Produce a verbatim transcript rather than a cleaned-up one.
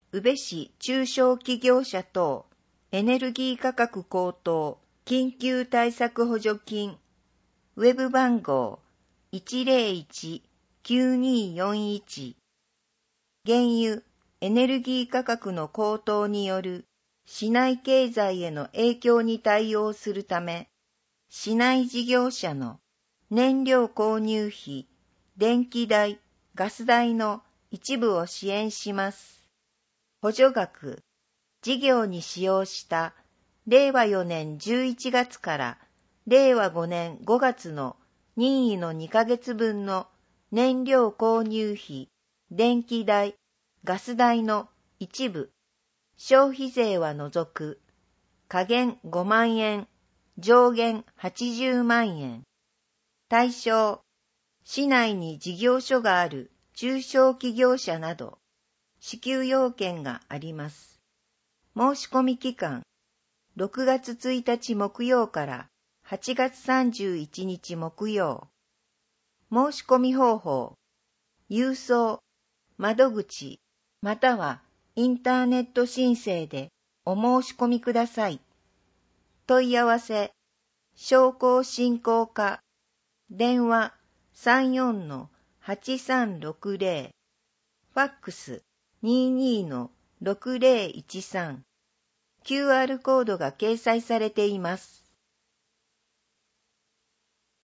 宇部市中小企業者等エネルギー価格高騰緊急対策補助金ウェブ番号 いちゼロいち きゅうにーよんいち 原油エネルギー価格の高騰による市内経済への影響に対応するため、市内事業者の燃料購入費、電気代、ガス代の一部を支援します。補助額、事業に使用したれいわよねんじゅういちがつかられいわごねんごがつの任意のにかげつぶんの燃料購入費、電気代、ガス代の一部、消費税は除く、下限ごまんえん、上限はちじゅうまんえん。対象、市内に事業所がある中小企業者など、支給要件があります。申し込み期間、ろくがつついたち木曜からはちがつさんじゅういちにち木曜。申し込み方法、郵送、窓口、またはインターネット申請でお申し込みください。問い合わせ、商工振興課、電話 さんよんのはちさんろくぜろ、ファックス にじゅうにのろくぜろいちさん、キューアール コードが掲載されています。